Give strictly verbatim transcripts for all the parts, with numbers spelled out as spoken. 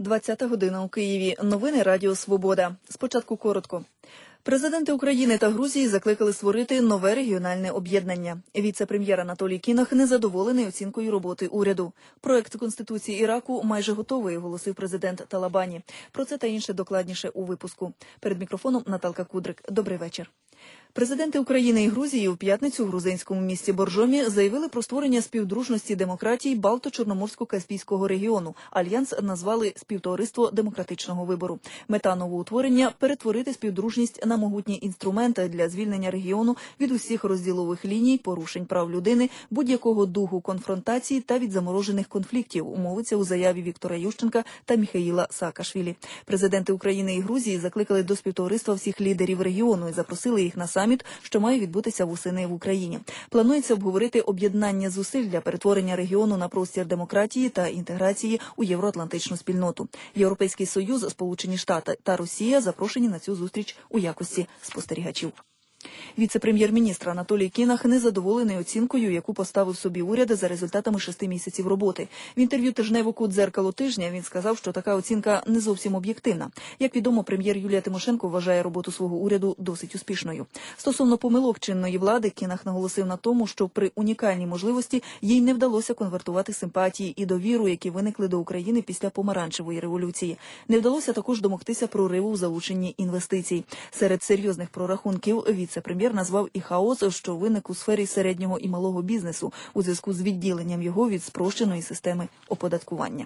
двадцята година у Києві. Новини Радіо Свобода. Спочатку коротко. Президенти України та Грузії закликали створити нове регіональне об'єднання. Віце-прем'єр Анатолій Кінах незадоволений оцінкою роботи уряду. Проект Конституції Іраку майже готовий, оголосив президент Талабані. Про це та інше докладніше у випуску. Перед мікрофоном Наталка Кудрик. Добрий вечір. Президенти України і Грузії у п'ятницю в грузинському місті Боржомі заявили про створення співдружності демократій Балто-Чорноморсько-Каспійського регіону. Альянс назвали «Співтовариство демократичного вибору». Мета новоутворення – перетворити співдружність на могутні інструменти для звільнення регіону від усіх розділових ліній, порушень прав людини, будь-якого духу конфронтації та від заморожених конфліктів, мовиться у заяві Віктора Ющенка та Міхаїла Саакашвілі. Президенти України і Грузії закликали до співтовариства всіх лідерів регіону і запросили їх на саміт, що має відбутися восени в Україні. Планується обговорити об'єднання зусиль для перетворення регіону на простір демократії та інтеграції у євроатлантичну спільноту. Європейський Союз, Сполучені Штати та Росія запрошені на цю зустріч у якості спостерігачів. Віце-прем'єр-міністр Анатолій Кінах незадоволений оцінкою, яку поставив собі уряд за результатами шести місяців роботи. В інтерв'ю тижневику «Дзеркало тижня» він сказав, що така оцінка не зовсім об'єктивна. Як відомо, прем'єр Юлія Тимошенко вважає роботу свого уряду досить успішною. Стосовно помилок чинної влади, Кінах наголосив на тому, що при унікальній можливості їй не вдалося конвертувати симпатії і довіру, які виникли до України після помаранчевої революції. Не вдалося також домогтися прориву в залученні інвестицій. Серед серйозних прорахунків віце-прем'єр назвав і хаос, що виник у сфері середнього і малого бізнесу у зв'язку з відділенням його від спрощеної системи оподаткування.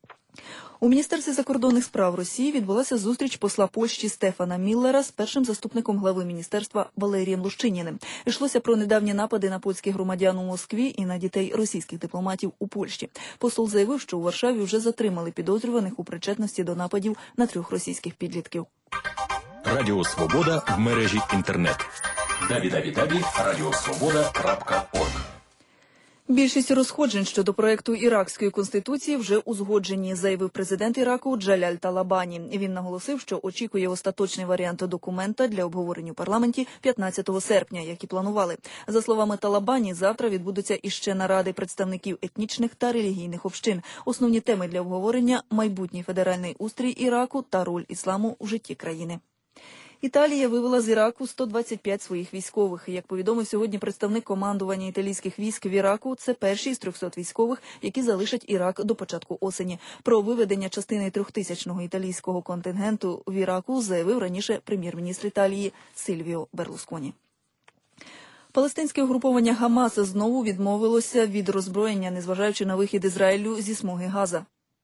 У Міністерстві закордонних справ Росії відбулася зустріч посла Польщі Стефана Міллера з першим заступником глави міністерства Валерієм Лущиніним. Йшлося про недавні напади на польських громадян у Москві і на дітей російських дипломатів у Польщі. Посол заявив, що у Варшаві вже затримали підозрюваних у причетності до нападів на трьох російських підлітків. Радіо Свобода в мережі інтернет. дабл ю дабл ю дабл ю крапка радіо свобода крапка орг. Більшість розходжень щодо проекту Іракської конституції вже узгоджені, заявив президент Іраку Джаляль Талабані. Він наголосив, що очікує остаточний варіант документа для обговорення у парламенті п'ятнадцятого серпня, як і планували. За словами Талабані, завтра відбудуться іще наради представників етнічних та релігійних общин. Основні теми для обговорення – майбутній федеральний устрій Іраку та роль ісламу у житті країни. Італія вивела з Іраку сто двадцять п'ять своїх військових. Як повідомив сьогодні представник командування італійських військ в Іраку, це перші з трьохсот військових, які залишать Ірак до початку осені. Про виведення частини трьохтисячного італійського контингенту в Іраку заявив раніше прем'єр-міністр Італії Сильвіо Берлусконі. Палестинське угруповання Хамас знову відмовилося від роззброєння, незважаючи на вихід Ізраїлю зі смуги Газа.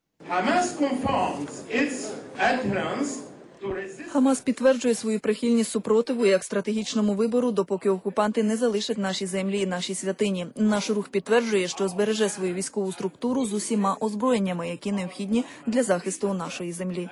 Хамас підтверджує свою прихильність супротиву як стратегічному вибору, допоки окупанти не залишать наші землі і наші святині. Наш рух підтверджує, що збереже свою військову структуру з усіма озброєннями, які необхідні для захисту нашої землі.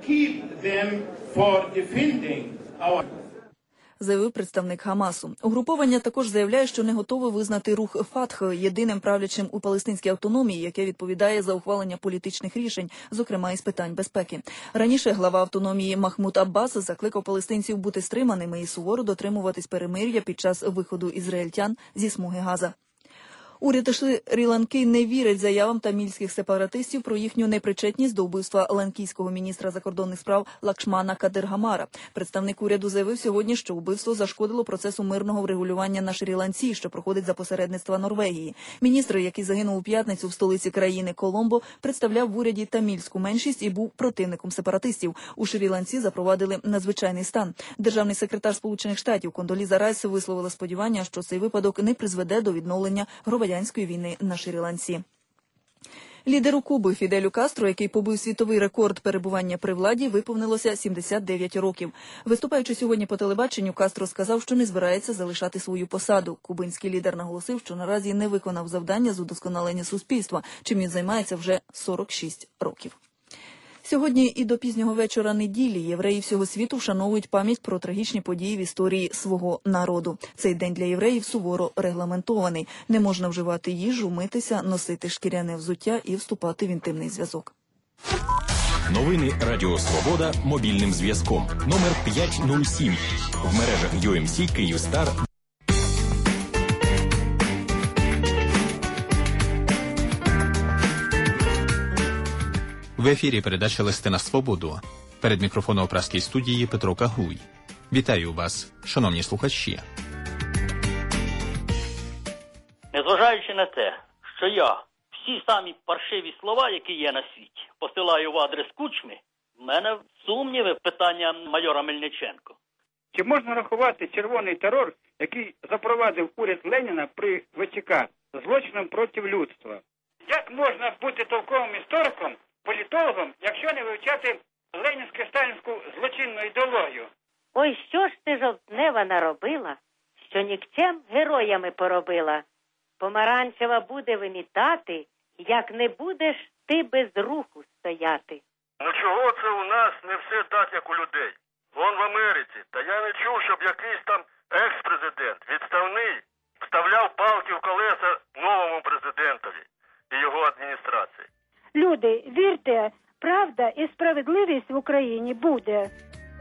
Заявив представник Хамасу. Угруповання також заявляє, що не готове визнати рух Фатх єдиним правлячим у палестинській автономії, яке відповідає за ухвалення політичних рішень, зокрема із питань безпеки. Раніше глава автономії Махмуд Аббас закликав палестинців бути стриманими і суворо дотримуватись перемир'я під час виходу ізраїльтян зі смуги Газа. Уряд Шрі-Ланки не вірить заявам тамільських сепаратистів про їхню непричетність до вбивства ланкійського міністра закордонних справ Лакшмана Кадиргамара. Представник уряду заявив сьогодні, що вбивство зашкодило процесу мирного врегулювання на Шрі-Ланці, що проходить за посередництва Норвегії. Міністр, який загинув у п'ятницю в столиці країни Коломбо, представляв в уряді тамільську меншість і був противником сепаратистів. У Шрі-Ланці запровадили надзвичайний стан. Державний секретар Сполучених Штатів Кондоліза Райс висловила сподівання, що цей випадок не призведе до відновлення громадянської війни на Шрі-Ланці. Лідеру Куби Фіделю Кастро, який побив світовий рекорд перебування при владі, виповнилося сімдесят дев'ять років. Виступаючи сьогодні по телебаченню, Кастро сказав, що не збирається залишати свою посаду. Кубинський лідер наголосив, що наразі не виконав завдання з удосконалення суспільства, чим він займається вже сорок шість років. Сьогодні і до пізнього вечора неділі євреї всього світу вшановують пам'ять про трагічні події в історії свого народу. Цей день для євреїв суворо регламентований. Не можна вживати їжу, митися, носити шкіряне взуття і вступати в інтимний зв'язок. Новини Радіо Свобода мобільним зв'язком. Номер п'ять нуль сім. В мережах ю ем сі, Київстар. В ефірі передача «Листи на свободу». Перед мікрофоном у Празькій студії Петро Кагуй. Вітаю вас, шановні слухачі. Незважаючи на те, що я всі самі паршиві слова, які є на світі, посилаю в адрес Кучми, в мене сумніви питання майора Мельниченко. Чи можна рахувати червоний терор, який запровадив уряд Леніна при ВЧК, злочином проти людства? Як можна бути толковим істориком, політологом, якщо не вивчати ленінсько-сталінську злочинну ідеологію? Ой, що ж ти жовтнева наробила, що нікчем героями поробила? Помаранчева буде вимітати, як не будеш ти без руху стояти. Ну чого це у нас не все так, як у людей? Вон в Америці, та я не чув, щоб якийсь там екс-президент, відставний, вставляв палки в колеса новому президентові і його адміністрації. Люди, вірте, правда і справедливість в Україні буде.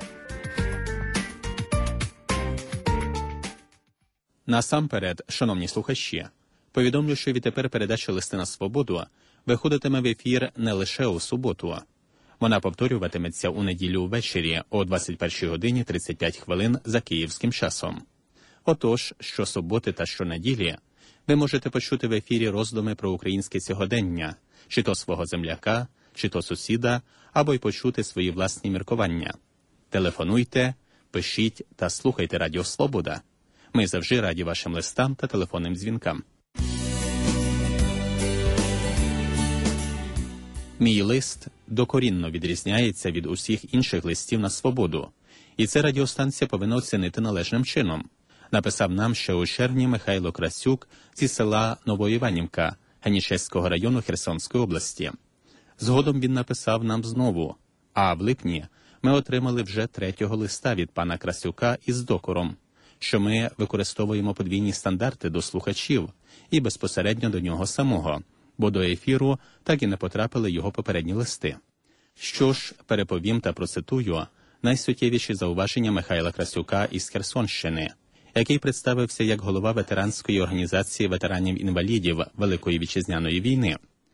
Насамперед, шановні слухачі, повідомлю, що відтепер передача «Листи на свободу» виходитиме в ефір не лише у суботу. Вона повторюватиметься у неділю ввечері о двадцять першій годині тридцять п'ять хвилин за київським часом. Отож, щосуботи та щонеділі ви можете почути в ефірі роздуми про українське сьогодення, чи то свого земляка, чи то сусіда, або й почути свої власні міркування. Телефонуйте, пишіть та слухайте Радіо Свобода. Ми завжди раді вашим листам та телефонним дзвінкам. Мій лист докорінно відрізняється від усіх інших листів на свободу, і це радіостанція повинна оцінити належним чином. Написав нам ще у червні Михайло Красюк зі села Новоіванівка Генічеського району Херсонської області. Згодом він написав нам знову, а в липні ми отримали вже третього листа від пана Красюка із докором, що ми використовуємо подвійні стандарти до слухачів і безпосередньо до нього самого, бо до ефіру так і не потрапили його попередні листи. Що ж, переповім та процитую найсуттєвіші зауваження Михайла Красюка із Херсонщини, який представився як голова ветеранської організації ветеранів-інвалідів Великої Вітчизняної війни.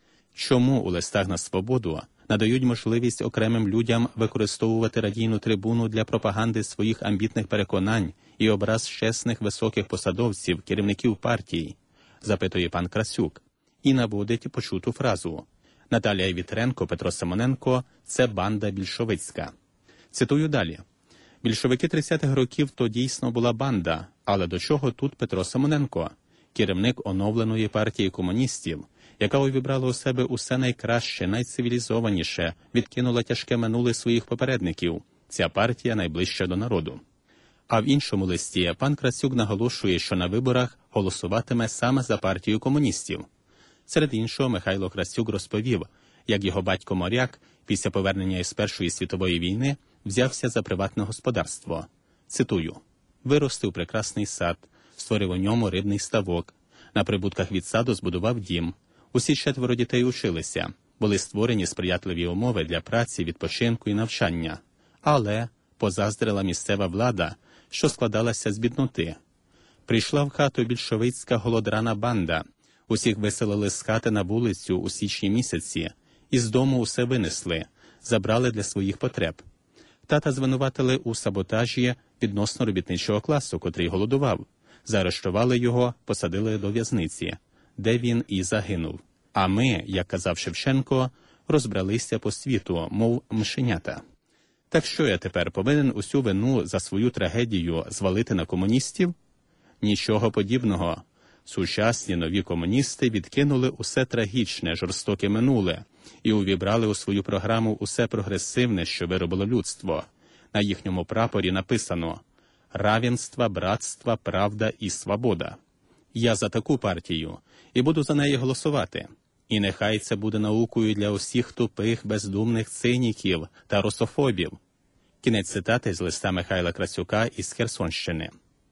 Чому у листах на свободу надають можливість окремим людям використовувати радійну трибуну для пропаганди своїх амбітних переконань і образ чесних високих посадовців, керівників партій, запитує пан Красюк, і наводить почуту фразу «Наталія Вітренко, Петро Симоненко – це банда більшовицька». Цитую далі. «Більшовики тридцятих років то дійсно була банда, але до чого тут Петро Симоненко, керівник оновленої партії комуністів, яка увібрала у себе усе найкраще, найцивілізованіше, відкинула тяжке минуле своїх попередників. Ця партія найближча до народу». А в іншому листі пан Красюк наголошує, що на виборах голосуватиме саме за партію комуністів. Серед іншого, Михайло Красюк розповів, як його батько моряк після повернення із Першої світової війни взявся за приватне господарство. Цитую. «Виростив прекрасний сад, створив у ньому рибний ставок, на прибутках від саду збудував дім. Усі четверо дітей училися, були створені сприятливі умови для праці, відпочинку і навчання. Але позаздрила місцева влада, що складалася з бідноти. Прийшла в хату більшовицька голодрана банда, усіх виселили з хати на вулицю у січні місяці, із дому усе винесли, забрали для своїх потреб. Тата звинуватили у саботажі відносно робітничого класу, котрий голодував. Заарештували його, посадили до в'язниці, де він і загинув. А ми, як казав Шевченко, розбралися по світу, мов мишенята. Так що я тепер повинен усю вину за свою трагедію звалити на комуністів? Нічого подібного. Сучасні нові комуністи відкинули усе трагічне, жорстоке минуле і увібрали у свою програму усе прогресивне, що виробило людство. На їхньому прапорі написано «Равенство, братство, правда і свобода». Я за таку партію і буду за неї голосувати. І нехай це буде наукою для усіх тупих, бездумних циніків та русофобів. Кінець цитати з листа Михайла Красюка із Херсонщини.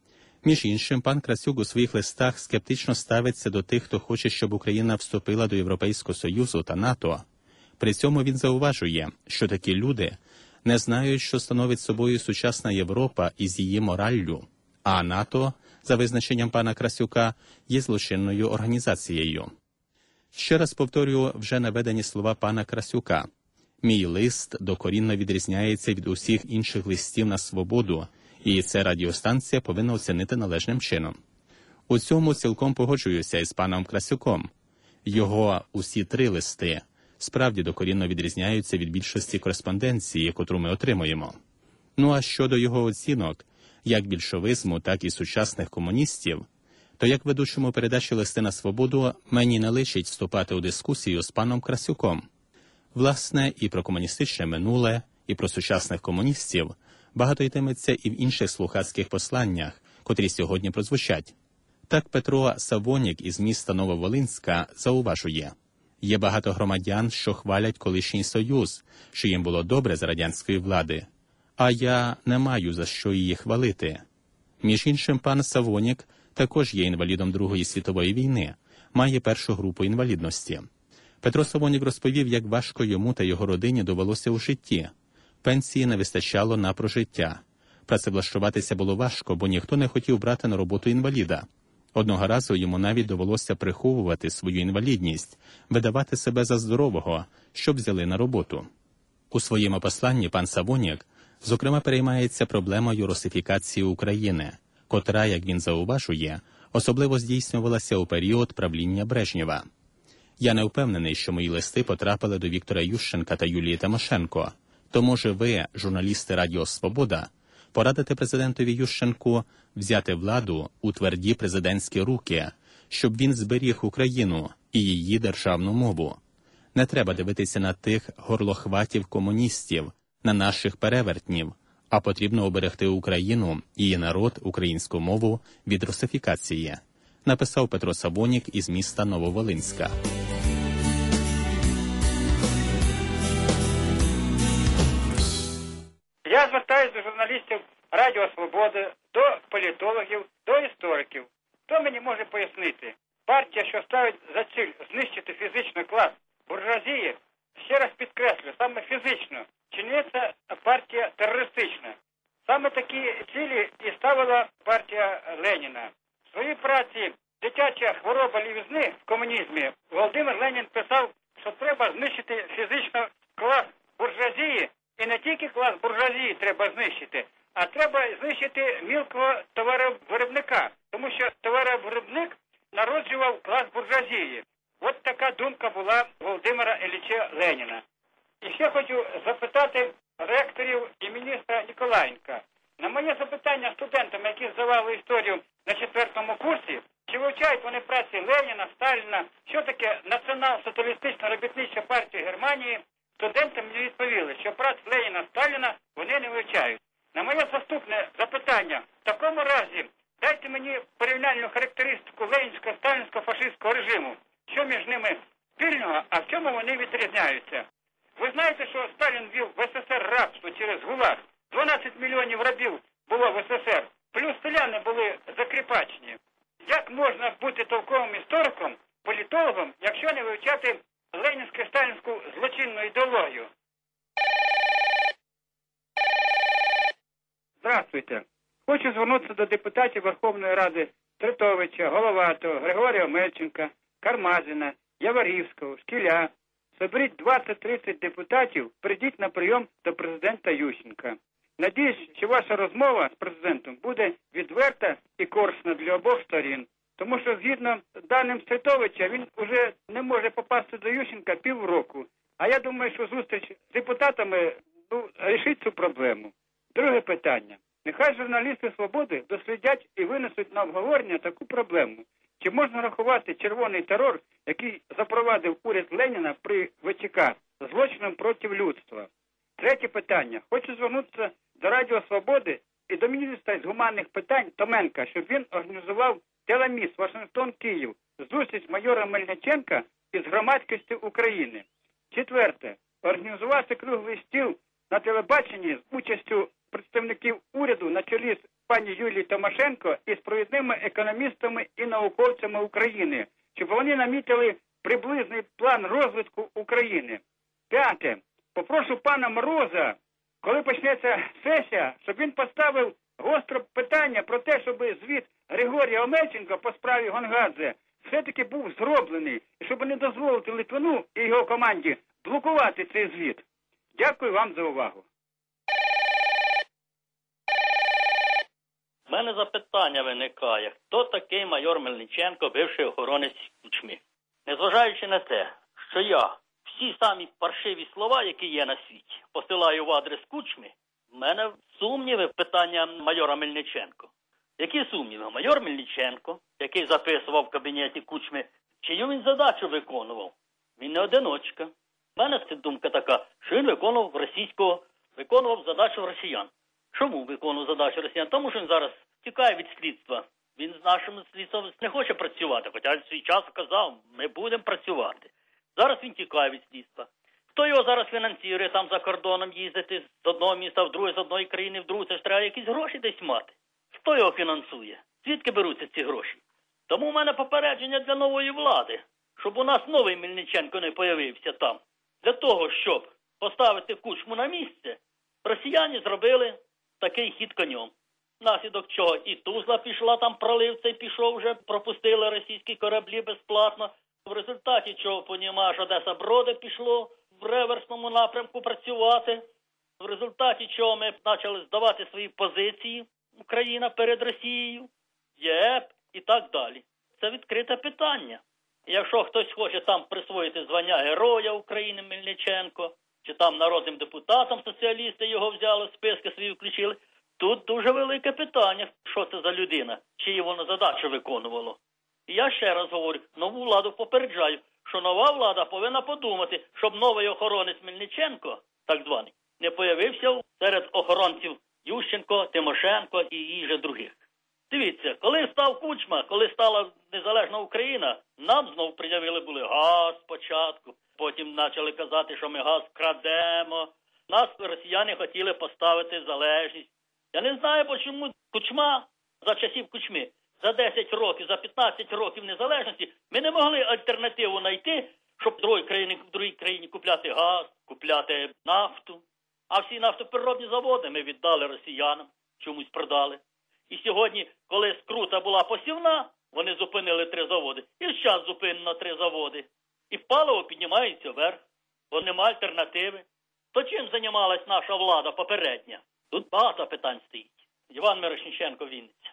Між іншим, пан Красюк у своїх листах скептично ставиться до тих, хто хоче, щоб Україна вступила до Європейського Союзу та НАТО. При цьому він зауважує, що такі люди не знають, що становить собою сучасна Європа із її мораллю, а НАТО, за визначенням пана Красюка, є злочинною організацією. Ще раз повторюю вже наведені слова пана Красюка. Мій лист докорінно відрізняється від усіх інших листів на свободу, і це радіостанція повинна оцінити належним чином. У цьому цілком погоджуюся із паном Красюком. Його усі три листи справді докорінно відрізняються від більшості кореспонденції, котру ми отримуємо. Ну а щодо його оцінок, як більшовизму, так і сучасних комуністів, то як ведучому передачі «Листи на свободу» мені не личить вступати у дискусію з паном Красюком. Власне, і про комуністичне минуле, і про сучасних комуністів багато йтиметься і в інших слухацьких посланнях, котрі сьогодні прозвучать. Так Петро Савонік із міста Нововолинська зауважує: є багато громадян, що хвалять колишній Союз, що їм було добре за радянської влади, а я не маю за що її хвалити. Між іншим, пан Савонік також є інвалідом Другої світової війни, має першу групу інвалідності. Петро Савонік розповів, як важко йому та його родині довелося у житті. Пенсії не вистачало на прожиття. Працевлаштуватися було важко, бо ніхто не хотів брати на роботу інваліда. Одного разу йому навіть довелося приховувати свою інвалідність, видавати себе за здорового, щоб взяли на роботу. У своєму посланні пан Савонік, зокрема, переймається проблемою русифікації України, котра, як він зауважує, особливо здійснювалася у період правління Брежнєва. Я не впевнений, що мої листи потрапили до Віктора Ющенка та Юлії Тимошенко. То, може, ви, журналісти Радіо Свобода, порадите президентові Ющенку взяти владу у тверді президентські руки, щоб він зберіг Україну і її державну мову. Не треба дивитися на тих горлохватів комуністів, на наших перевертнів, а потрібно оберегти Україну, її народ, українську мову від русифікації, написав Петро Савонік із міста Нововолинська. Я звертаюся до журналістів Радіо Свобода, до політологів, до істориків. Хто мені може пояснити? Партія, що ставить за ціль знищити фізично клас буржуазії, ще раз підкреслю, саме фізично, чи не це партія терористична? Саме такі цілі і ставила партія Леніна. В своїй праці «Дитяча хвороба лівізни» в комунізмі Володимир Ленін писав, що треба знищити фізично клас буржуазії, і не тільки клас буржуазії треба знищити, а треба знищити мілкого товаровиробника, тому що товаровиробник народжував клас буржуазії. От така думка була Володимира Ілліча Леніна. І ще хочу запитати ректорів і міністра Ніколаєнка. На моє запитання студентам, які здавали історію на четвертому курсі, чи вивчають вони праці Леніна, Сталіна, що таке націонал-соціалістична робітнича партія Германії, студенти мені відповіли, що праць Леніна, Сталіна вони не вивчають. На моє заступне запитання, в такому разі дайте мені порівняльну характеристику ленінського, сталінського, фашистського режиму. Що між ними спільного, а в чому вони відрізняються? Ви знаєте, що Сталін ввів в СССР рабство через ГУЛАГ. дванадцять мільйонів рабів було в СССР, плюс селяни були закріпачені. Як можна бути толковим істориком, політологом, якщо не вивчати ленінсько-сталінську злочинну ідеологію? Здравствуйте. Хочу звернутися до депутатів Верховної Ради Тритовича, Головатого, Григорія Омельченка, Кармазіна, Яворівського, Шкіля. Соберіть двадцять-тридцять депутатів, прийдіть на прийом до президента Ющенка. Надіюсь, що ваша розмова з президентом буде відверта і корисна для обох сторін. Тому що, згідно з даним Стритовича, він вже не може попасти до Ющенка півроку. А я думаю, що зустріч з депутатами ну, рішить цю проблему. Друге питання. Нехай журналісти «Свободи» дослідять і винесуть на обговорення таку проблему. Чи можна рахувати червоний терор, який запровадив уряд Леніна при ВЧК, злочином проти людства? Третє питання. Хочу звернутися до Радіо Свободи і до міністра з гуманних питань Томенка, щоб він організував телеміс Вашингтон-Київ, зустріч майора Мельниченка із громадськістю України. Четверте. Організувати круглий стіл на телебаченні з участю представників уряду на чолі з пані Юлією Тимошенко і з провідними економістами і науковцями України, щоб вони намітили приблизний план розвитку України. П'яте. Попрошу пана Мороза, коли почнеться сесія, щоб він поставив гостре питання про те, щоб звіт Григорія Омельченка по справі Гонгадзе все-таки був зроблений, і щоб не дозволити Литвину і його команді блокувати цей звіт. Дякую вам за увагу. У мене запитання виникає, хто такий майор Мельниченко, бивший охоронець Кучми? Незважаючи на те, що я всі самі паршиві слова, які є на світі, посилаю в адрес Кучми, в мене сумніви в питання майора Мельниченко. Які сумніви? Майор Мельниченко, який записував в кабінеті Кучми, чию він задачу виконував? Він не одиночка. У мене це думка така, що він виконував російського, виконував задачу росіян. Чому виконував задачу росіян? Тому що він зараз тікає від слідства. Він з нашим слідством не хоче працювати, хоча в свій час казав, ми будемо працювати. Зараз він тікає від слідства. Хто його зараз фінансує, там за кордоном їздити з одного міста в друге, з одної країни в другу, це ж треба якісь гроші десь мати. Хто його фінансує? Звідки беруться ці гроші? Тому в мене попередження для нової влади, щоб у нас новий Мельниченко не появився там. Для того, щоб поставити Кучму на місце, росіяни зробили такий хід конем. Наслідок чого і Тузла пішла, там пролив цей пішов вже, пропустили російські кораблі безплатно. В результаті чого, понімаєш, Одеса Броди пішло в реверсному напрямку працювати. В результаті чого ми почали здавати свої позиції, Україна перед Росією, ЄЕП і так далі. Це відкрите питання. І якщо хтось хоче там присвоїти звання Героя України Мельниченко, чи там народним депутатом соціалісти його взяли, списки свої включили, тут дуже велике питання, що це за людина, чиї воно задачу виконувало. І я ще раз говорю, нову владу попереджаю, що нова влада повинна подумати, щоб новий охоронець Мельниченко, так званий, не появився серед охоронців Ющенко, Тимошенко і її же других. Дивіться, коли став Кучма, коли стала незалежна Україна, нам знов пред'явили були газ спочатку, потім почали казати, що ми газ крадемо. Нас росіяни хотіли поставити залежність. Я не знаю, чому Кучма за часів Кучми, за десять років, за п'ятнадцять років незалежності, ми не могли альтернативу знайти, щоб в другій країні, в другій країні купляти газ, купляти нафту. А всі нафтопереробні заводи ми віддали росіянам, чомусь продали. І сьогодні, коли скрута була посівна, вони зупинили три заводи. І зараз зупинено три заводи. І паливо піднімається вверх, бо нема альтернативи. То чим займалась наша влада попередня? Тут багато питань стоїть. Іван Мирошниченко, Вінниця.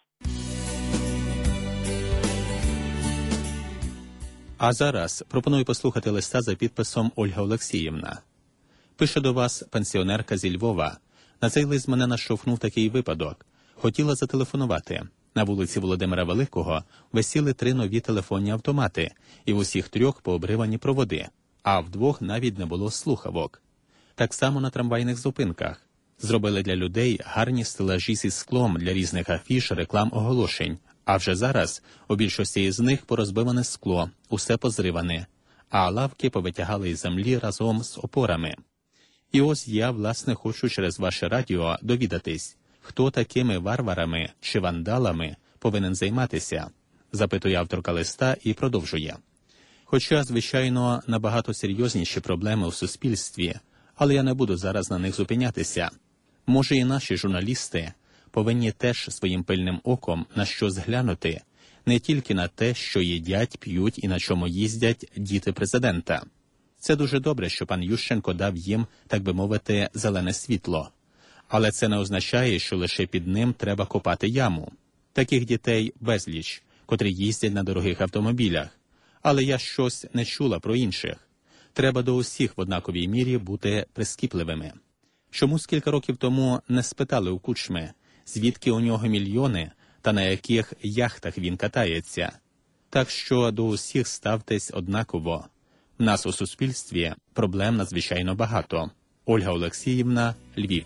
А зараз пропоную послухати листа за підписом Ольга Олексіївна. Пише до вас пенсіонерка зі Львова. На цей лист мене наштовхнув такий випадок. Хотіла зателефонувати. На вулиці Володимира Великого висіли три нові телефонні автомати, і в усіх трьох пообривані проводи, а вдвох навіть не було слухавок. Так само на трамвайних зупинках. Зробили для людей гарні стелажі зі склом для різних афіш, реклам, оголошень. А вже зараз у більшості із них порозбиване скло, усе позриване, а лавки повитягали із землі разом з опорами. І ось я, власне, хочу через ваше радіо довідатись, хто такими варварами чи вандалами повинен займатися, запитує авторка листа і продовжує. Хоча, звичайно, набагато серйозніші проблеми у суспільстві, але я не буду зараз на них зупинятися. Може, і наші журналісти повинні теж своїм пильним оком на щось глянути, не тільки на те, що їдять, п'ють і на чому їздять діти президента. Це дуже добре, що пан Ющенко дав їм, так би мовити, зелене світло. Але це не означає, що лише під ним треба копати яму. Таких дітей безліч, котрі їздять на дорогих автомобілях. Але я щось не чула про інших. Треба до усіх в однаковій мірі бути прискіпливими. Чомусь кілька років тому не спитали у Кучми, звідки у нього мільйони та на яких яхтах він катається. Так що до усіх ставтесь однаково. В нас у суспільстві проблем надзвичайно багато. Ольга Олексіївна, Львів.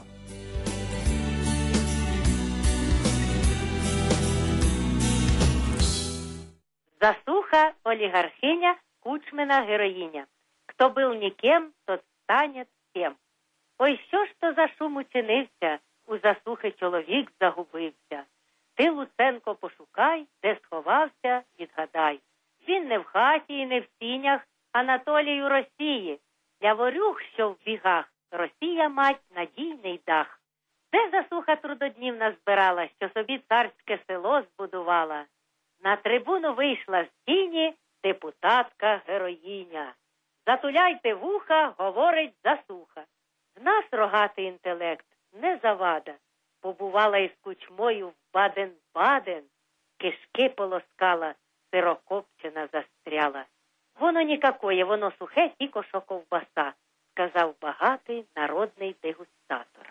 Засуха олігархиня, Кучмина героїня. Хто був ніким, тот стане всім. Ой, що ж то за шум учинився, у засухи чоловік загубився. Ти, Луценко, пошукай, де сховався, відгадай. Він не в хаті і не в сінях, Анатолій у Росії. Для ворюг, що в бігах, Росія мать надійний дах. Де засуха трудоднів назбирала, що собі царське село збудувала? На трибуну вийшла з тіні депутатка-героїня. Затуляйте вуха, говорить засуха. В нас рогатий інтелект не завада. Побувала із Кучмою в Баден-Баден, кишки полоскала, сирокопчена застряла. Воно нікакое, воно сухе, тільки що ковбаса, сказав багатий народний дегустатор.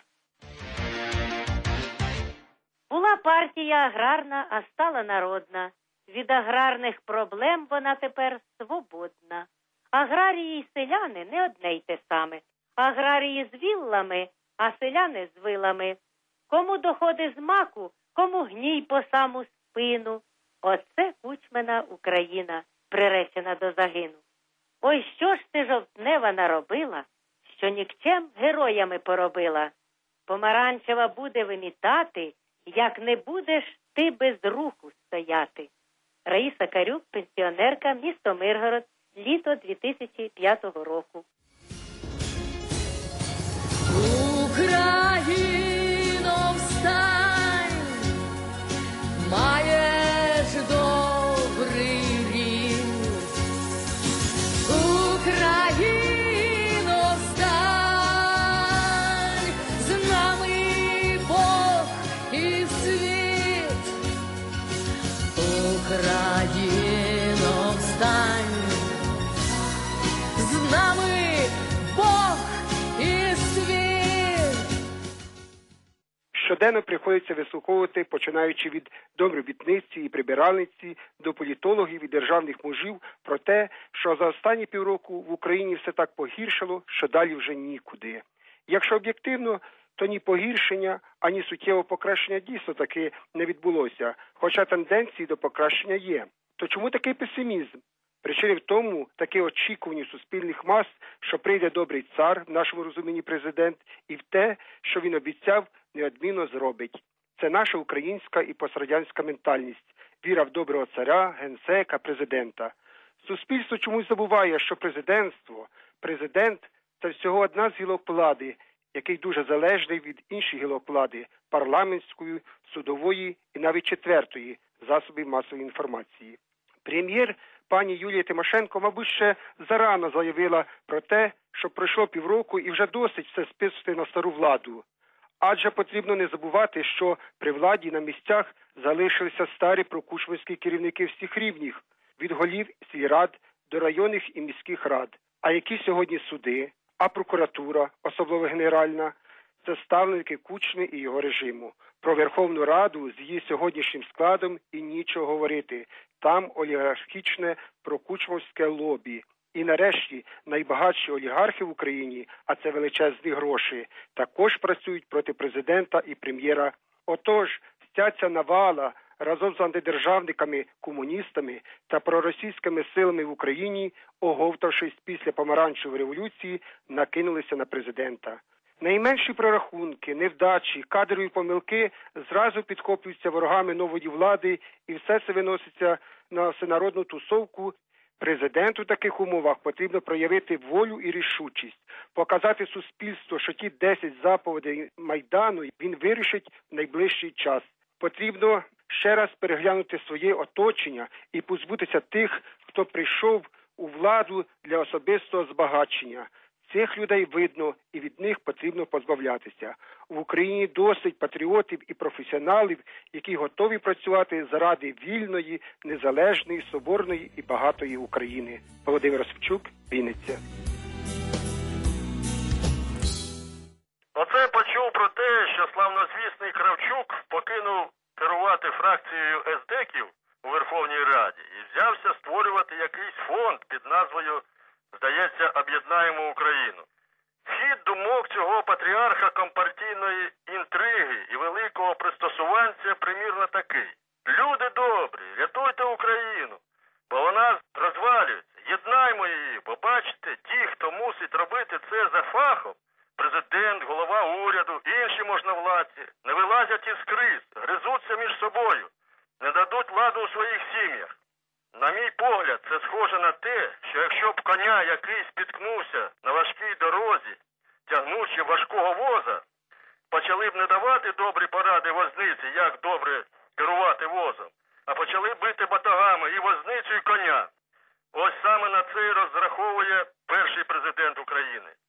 Була партія аграрна, а стала народна. Від аграрних проблем вона тепер свободна. Аграрії й селяни не одне й те саме. Аграрії з віллами, а селяни з вилами. Кому доходи з маку, кому гній по саму спину. Оце Кучмина Україна, приречена до загину. Ой, що ж ти, жовтнева, наробила, що нікчем героями поробила. Помаранчева буде вимітати, як не будеш ти без руху стояти. Раїса Карюк, пенсіонерка, місто Миргород, літо дві тисячі п'ятого року. Україно, встань, маєш добрий рід. Україно, встань, з нами Бог і світ. Україно, встань, з нами Бог і світ. Щоденно приходиться вислуховувати, починаючи від домробітниці і прибиральниці до політологів і державних мужів, про те, що за останні півроку в Україні все так погіршило, що далі вже нікуди. Якщо об'єктивно, то ні погіршення, ані суттєвого покращення дійсно таки не відбулося, хоча тенденції до покращення є. То чому такий песимізм? Причина в тому, таке очікування суспільних мас, що прийде добрий цар, в нашому розумінні президент, і в те, що він обіцяв, неодмінно зробить. Це наша українська і пострадянська ментальність, віра в доброго царя, генсека, президента. Суспільство чомусь забуває, що президентство, президент – це всього одна з гілок влади, який дуже залежний від інших гілок влади – парламентської, судової і навіть четвертої – засобів масової інформації. Прем'єр пані Юлія Тимошенко, мабуть, ще зарано заявила про те, що пройшло півроку і вже досить все списувати на стару владу. Адже потрібно не забувати, що при владі на місцях залишилися старі прокучманські керівники всіх рівнів, від голів сільрад до районних і міських рад. А які сьогодні суди, а прокуратура, особливо генеральна, це ставленики Кучми і його режиму. Про Верховну Раду з її сьогоднішнім складом і нічого говорити. Там олігархічне прокучмовське лобі. І нарешті найбагатші олігархи в Україні, а це величезні гроші, також працюють проти президента і прем'єра. Отож, вся ця навала разом з антидержавниками, комуністами та проросійськими силами в Україні, оговтавшись після помаранчевої революції, накинулися на президента. Найменші прорахунки, невдачі, кадрові помилки зразу підхоплюються ворогами нової влади, і все це виноситься на всенародну тусовку. Президенту в таких умовах потрібно проявити волю і рішучість, показати суспільству, що ті десять заповідей Майдану він вирішить в найближчий час. Потрібно ще раз переглянути своє оточення і позбутися тих, хто прийшов у владу для особистого збагачення. Цих людей видно, і від них потрібно позбавлятися. В Україні досить патріотів і професіоналів, які готові працювати заради вільної, незалежної, соборної і багатої України. Володимир Осипчук, Вінниця. Оце почув про те, що славнозвісний Кравчук покинув керувати фракцією ес-деків у Верховній Раді і взявся створювати якийсь фонд під назвою, здається, «Об'єднаємо Україну». Хід думок цього патріарха компартійної інтриги і великого пристосуванця примірно такий. Люди добрі, рятуйте Україну, бо вона розвалюється. Єднаймо її, бо бачите, ті, хто мусить робити це за фахом, президент, голова уряду, інші можновладці, не вилазять із криз, гризуться між собою, не дадуть ладу у своїх сім'ях. На мій погляд, це схоже на те, що якщо б коня який спіткнувся на важкій дорозі, тягнучи важкого воза, почали б не давати добрі поради возниці, як добре керувати возом, а почали бити батагами і возницю, і коня. Ось саме на це і розраховує перший президент України.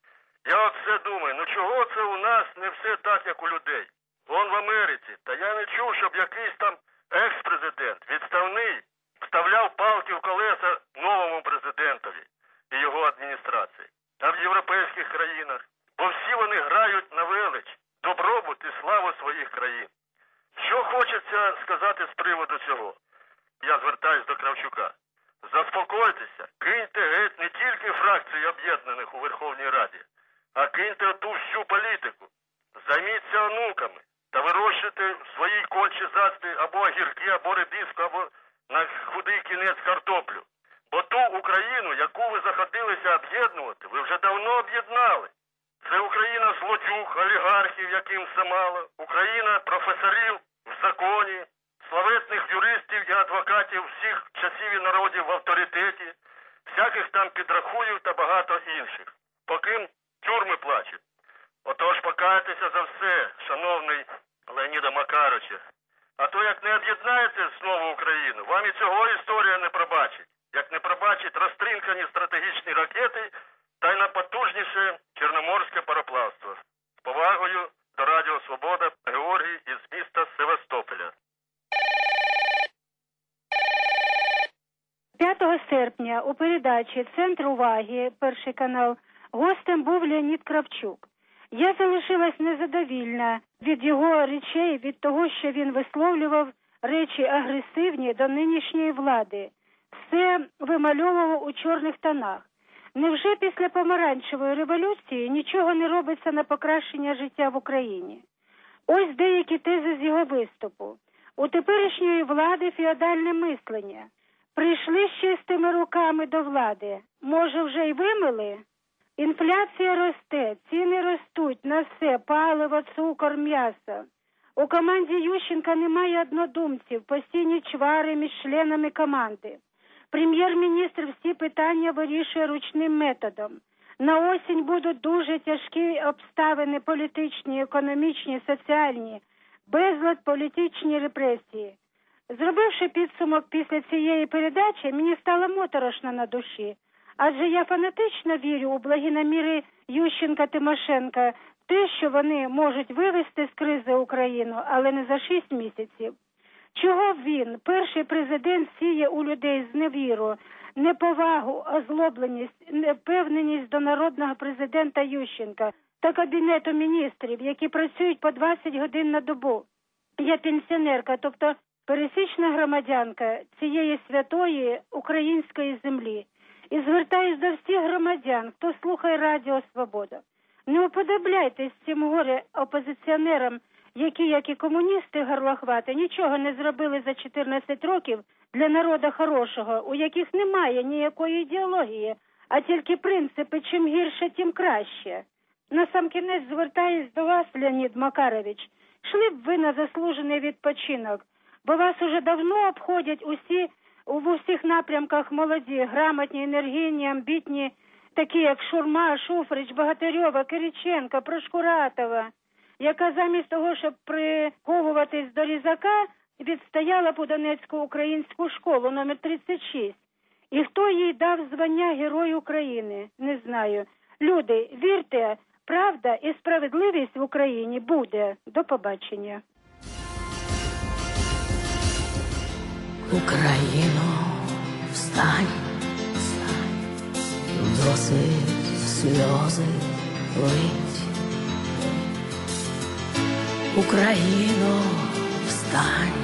Я от все думаю, ну чого це у нас не все так, як у людей? Вон в Америці, та я не чув, щоб якийсь там екс-президент, відставний, вставляв палки в колеса новому президентові і його адміністрації. А в європейських країнах, бо всі вони грають на велич, добробут і славу своїх країн. Що хочеться сказати з приводу цього? Я звертаюсь до Кравчука. Заспокойтеся, киньте геть не тільки фракції об'єднаних у Верховній Раді, а киньте ту всю політику. Займіться онуками та вирощуйте в своїй кончі засти або огірки, або редиску, або на худий кінець картоплю. Бо ту Україну, яку ви заходилися об'єднувати, ви вже давно об'єднали. Це Україна злодюг, олігархів, яким все мало, Україна професорів в законі, славетних юристів і адвокатів всіх часів і народів в авторитеті, всяких там підрахуїв та багато інших, по ким тюрми плачуть. Отож покайтеся за все, шановний Леоніда Макаровича. А то як не об'єднаєте знову Україну, вам і цього історія не пробачить. Як не пробачить розтринкані стратегічні ракети та й найпотужніше чорноморське пароплавство. З повагою до Радіо Свобода, Георгій із міста Севастополя. п'ятого серпня у передачі «Центр уваги», перший канал, гостем був Леонід Кравчук. Я залишилась незадовільна від його речей, від того, що він висловлював речі агресивні до нинішньої влади. Все вимальовував у чорних тонах. Невже після помаранчевої революції нічого не робиться на покращення життя в Україні? Ось деякі тези з його виступу. У теперішньої влади феодальне мислення. Прийшли з чистими руками до влади. Може, вже й вимили? Інфляція росте, ціни ростуть на все, паливо, цукор, м'ясо. У команді Ющенка немає однодумців, постійні чвари між членами команди. Прем'єр-міністр всі питання вирішує ручним методом. На осінь будуть дуже тяжкі обставини політичні, економічні, соціальні, безлад, політичні репресії. Зробивши підсумок після цієї передачі, мені стало моторошно на душі. Адже я фанатично вірю у благі наміри Ющенка-Тимошенка, те, що вони можуть вивести з кризи Україну, але не за шість місяців. Чого він, перший президент, сіє у людей зневіру, неповагу, озлобленість, невпевненість до народного президента Ющенка та Кабінету міністрів, які працюють по двадцять годин на добу? Я пенсіонерка, тобто пересічна громадянка цієї святої української землі. І звертаюсь до всіх громадян, хто слухає Радіо Свобода. Не уподобляйтесь цим горе-опозиціонерам, які, як і комуністи горлохвати, нічого не зробили за чотирнадцять років для народу хорошого, у яких немає ніякої ідеології, а тільки принципи, чим гірше, тим краще. Насамкінець звертаюсь до вас, Леонід Макарович. Шли б ви на заслужений відпочинок, бо вас уже давно обходять усі, в усіх напрямках молоді, грамотні, енергійні, амбітні, такі як Шурма, Шуфрич, Богатирьова, Кириченко, Прошкуратова, яка замість того, щоб приковуватись до Різака, відстояла по Донецьку українську школу номер тридцять шість. І хто їй дав звання Герой України? Не знаю. Люди, вірте, правда і справедливість в Україні буде. До побачення. Україно, встань, досить сльози лить. Україно, встань,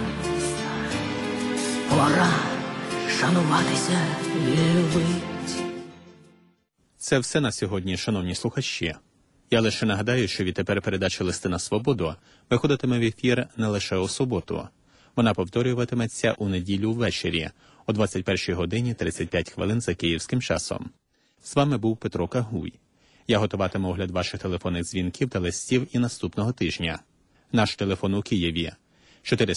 пора шануватися і любить. Це все на сьогодні, шановні слухачі. Я лише нагадаю, що відтепер передача «Листи на свободу» виходитиме в ефір не лише у суботу. Вона повторюватиметься у неділю ввечері о двадцять першій годині тридцять п'ять хвилин за київським часом. З вами був Петро Кагуй. Я готуватиму огляд ваших телефонних дзвінків та листів і наступного тижня. Наш телефон у Києві – чотири